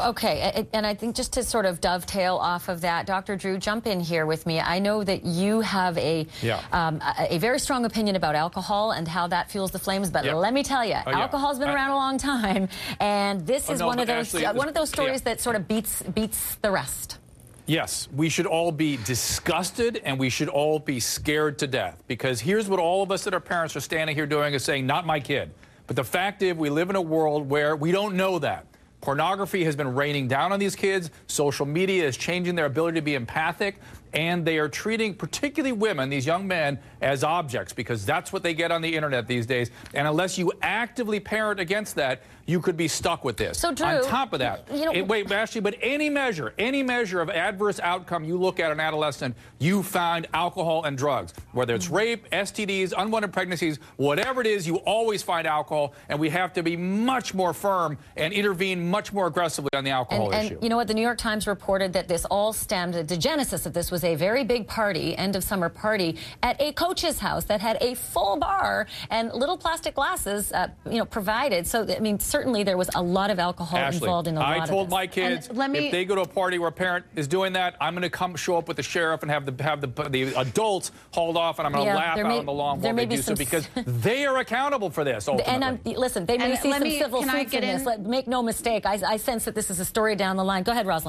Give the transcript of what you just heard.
Okay, and I think just to sort of dovetail off of that, Dr. Drew, jump in here with me. I know that you have a very strong opinion about alcohol and how that fuels the flames, but let me tell you, alcohol's been around a long time, and this is one of those stories that sort of beats the rest. Yes, we should all be disgusted and we should all be scared to death, because here's what all of us that are parents are standing here doing is saying, not my kid. But the fact is, we live in a world where we don't know that. Pornography has been raining down on these kids. Social media is changing their ability to be empathic, and they are treating particularly women, these young men, as objects, because that's what they get on the internet these days. And unless you actively parent against that, you could be stuck with this. So, Drew, on top of that, wait, Ashley, but any measure of adverse outcome you look at an adolescent, you find alcohol and drugs. Whether it's rape, STDs, unwanted pregnancies, whatever it is, you always find alcohol, and we have to be much more firm and intervene much more aggressively on the alcohol issue. And you know what? The New York Times reported that this all stemmed, the genesis of this was a very big party, end of summer party, at a coach's house that had a full bar and little plastic glasses, provided. So, I mean, certainly there was a lot of alcohol involved in a lot of this. I told my kids, if they go to a party where a parent is doing that, I'm going to show up with the sheriff and have the adults hauled off, and I'm going to laugh out on the lawn while they do so, because they are accountable for this, ultimately. And listen, they may see some civil suits in this. Make no mistake, I sense that this is a story down the line. Go ahead, Rosalind.